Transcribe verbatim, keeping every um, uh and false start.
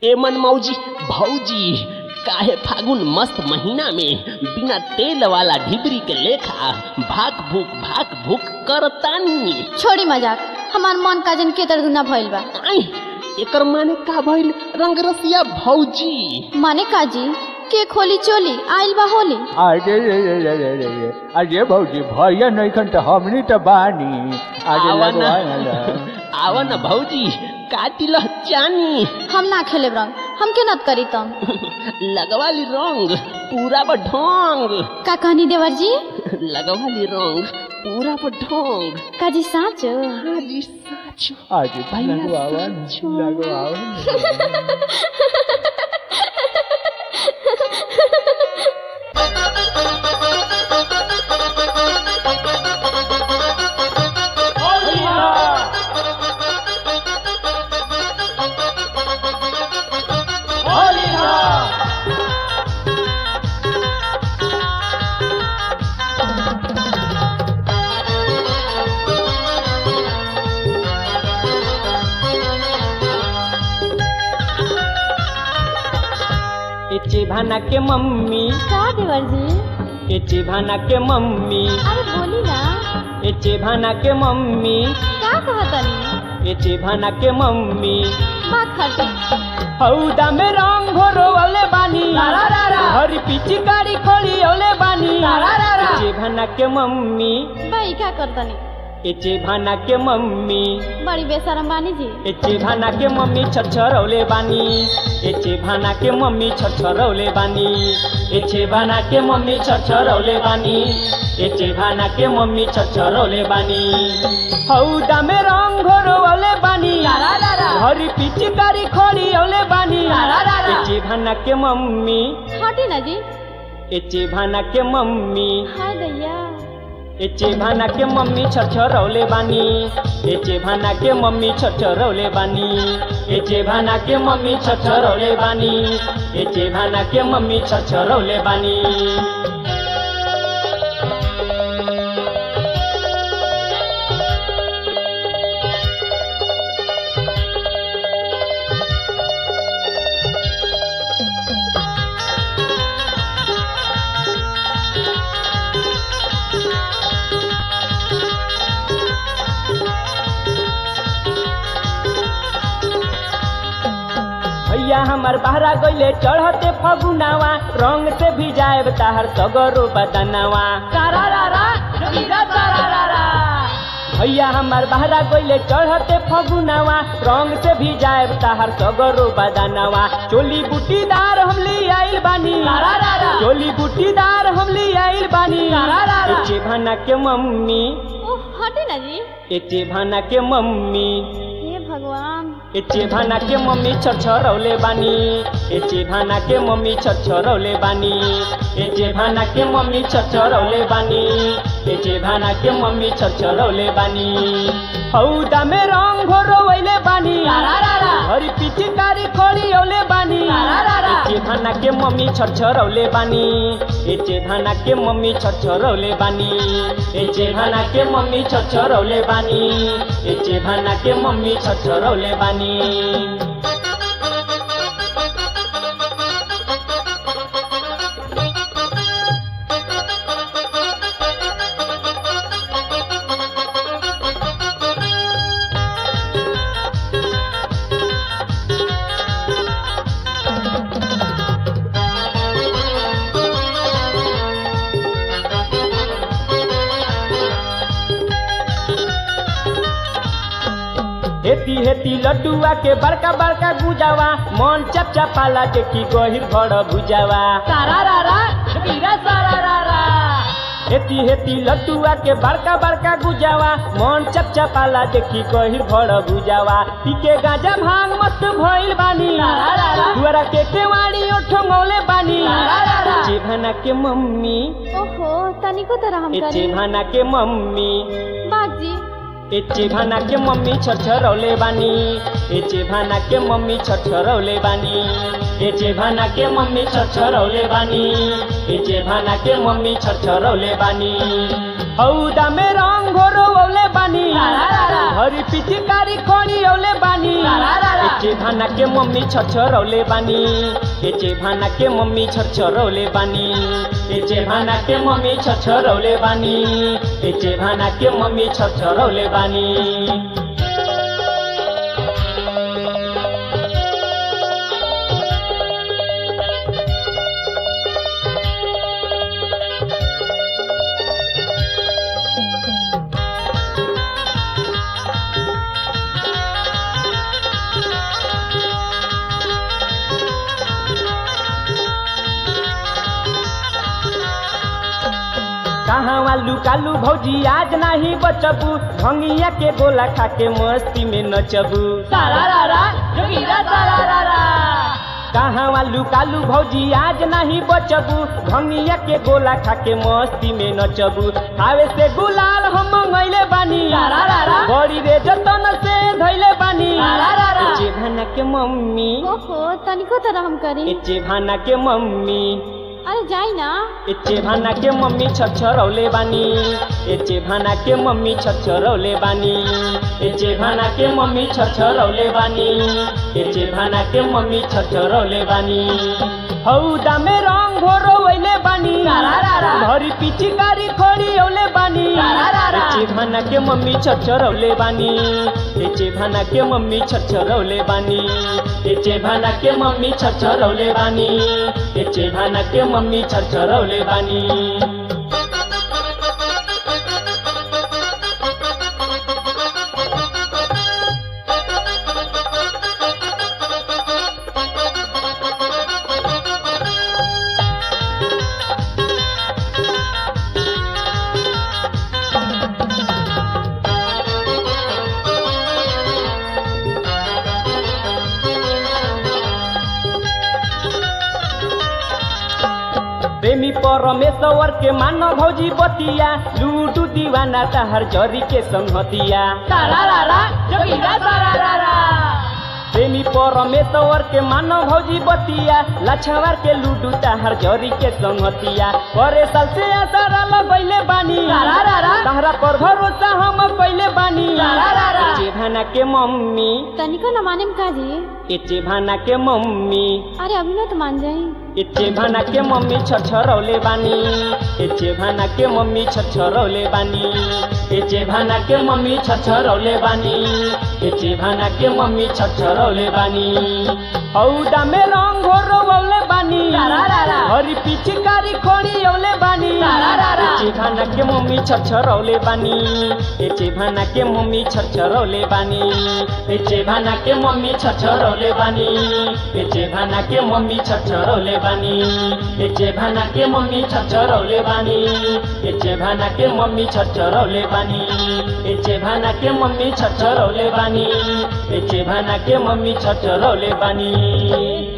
ए मन मौजी भौजी काहे फागुन मस्त महीना में बिना तेल वाला ढिबरी के लेखा भाक भूक भाक भूक करतानी। छोड़ी मजाक, हमार मन काजन के तरह भइल बा। एकर माने का भइल रंगरसिया भौजी? माने काजी के खोली चोली आइल बा होली। अरे रे रे रे रे रे रे अरे भौजी भैया नहीं खन तो हमनी तो बानी। अरे लगवा आवा ना भौजी काटी लो चानी। हम ना खेले रंग, हम के नत करी तम लगवाली रंग पूरा बढोंग। का कहनी देवर जी? लगवाली रंग पूरा बढोंग। काजी साचो? हाँ जी साचो। अरे लगवावा लगवावा। एचे भाना के मम्मी। का देवर जी? एचे भाना के मम्मी। अरे बोली ना। एचे भाना के मम्मी। का कहतनी? एचे भाना के मम्मी। बात खटे हौदा में रंग घोरो वाले बानी। हरी पीची गाड़ी खोली ओले बानी। एचे भाना के मम्मी। भाई क्या करतनी? एचे भाना के मम्मी। बड़ी बेशरम बानी जी। एचे भाना के मम्मी छछरौले बानी। एचे भाना के मम्मी छछरौले बानी। एचे भाना के मम्मी छछरौले बानी। एचे भाना के मम्मी छछरौले बानी। हौदा में रंग घोरवले बानी। हरी पिचकारी खोली औले बानी। एचे भाना के मम्मी। हटी ना जी। एचे भाना के मम्मी। हाय दैया। एचे भाना के मम्मी छछरौले बानी। एचे भाना के मम्मी छछरौले बानी। एचे भाना के मम्मी छछरौले बानी। एचे भाना के मम्मी छछरौले बानी। भैया हमार बहरा गइले चढ़ते फगुनावा। रंग से भी जाएब ताहर सगरो बदनावा। भैया हमार बहरा गइले चढ़ते फगुनावा। रंग से भी जाएब ताहर सगरो बदनावा। चोली बूटीदार हम ली आइल बानी। चोली बूटीदार हम ली आइल बानी। एचे भाना के मम्मी। ओह हटी ना जी। एचे भाना के मम्मी। हे भगवान। एचे भाना के मम्मी छछरौले बानी। एचे भाना के मम्मी छछरौले बानी। एचे भाना के मम्मी छछरौले बानी। एचे भाना के मम्मी छछरौले बानी। हौदा में रंग घोरवले बानी। हरी पिचकारी खोली औले बानी। एचे भाना के मम्मी छछरौले बानी। एचे भाना के मम्मी छछरौले बानी। एचे भाना के मम्मी छछरौले बानी। एचे भाना के मम्मी छछरौले बानी। हेती हेती लड्डुआ के बड़का बड़का गुजावा। मन चपचपाला देखी गहिर भड़ भुजावा। हेती हेती लड्डुआ के बड़का बड़का गुजावा। मन चपचपाला देखी गहिर भड़ भुजावा। पीके गांजा भांग मस्त भइल बानी। दुआरा के केवाड़ी ओठंगौले बानी। एचे भाना के मम्मी। ओहो तनिको तरह हम एचे करी। भाना के मम्मी। बाग जी। एचे भाना के मम्मी छछरौले बानी। एचे भाना के मम्मी छछरौले बानी। एचे भाना के मम्मी छछरौले बानी। एचे भाना के मम्मी छछरौले बानी। हौदा में रंग घोरवले बानी। हरी पिचकारी खोनी औले बानी एचे भाना के मम्मी छरछरौले बानी एचे भाना के मम्मी छरछरौले बानी एचे भाना के मम्मी छरछरौले बानी एचे भाना के मम्मी छरछरौले बानी कहाँ वालू कालू भौजी आज नहीं बचबू भंगिया के गोला खा के मस्ती में नचबू कहाँ वालू कालू भौजी आज नहीं बचबू भंगिया के गोला खा के मस्ती में नचबू खावे से गुलाल हम मंगैले बानी बड़ी रे जतन से धैले बानी एचे भाना के मम्मी ओहो तनिको तो रहम करी एचे भाना के मम्मी अरे जाई ना एचे भाना के मम्मी छरछरौले बानी एचे भाना के मम्मी छरछरौले बानी एचे भाना के मम्मी छरछरौले बानी एचे भाना के मम्मी छरछरौले बानी हौदा में रंग घोरवैले बानी भरी पिचकारी खोरी औले बानी एचे भाना के मम्मी छरछरौले बानी एचे भाना के मम्मी छरछरौले बानी एचे भाना के मम्मी छरछरौले बानी एचे भाना के मम्मी छरछरौले बानी प्रेमी परमेश्वर के मानो भौजी बतिया लूडू दीवाना तहर जरी के संगतिया प्रेमी परमेश्वर के मानो भौजी बतिया लछवार के लूडू तहर जरी के संगतिया करे साल से असरा लगैले बानी तहरा पर भरोसा हम कैले बानी एचे भाना के मम्मी तनिको न माने में काजी एचे भाना के मम्मी अरे अभी ना तो मान जाई एचे भाना के मम्मी छरछरौले बानी एचे भाना के मम्मी छरछरौले बानी एचे भाना के मम्मी छरछरौले बानी एचे भाना के मम्मी छरछरौले बानी हौदा में रंग घोरवले बानी हरी पिचकारी खोनी औले बानी एचे भाना के मम्मी छरछरौले बानी एचे भाना के मम्मी छरछरौले बानी एचे भाना के मम्मी छरछरौले बानी एचे भाना के मम्मी छरछरौले बानी एचे भाना के मम्मी छरछरौले बानी एचे भाना के मम्मी छरछरौले बानी एचे भाना के मम्मी छरछरौले बानी एचे भाना के मम्मी छरछरौले बानी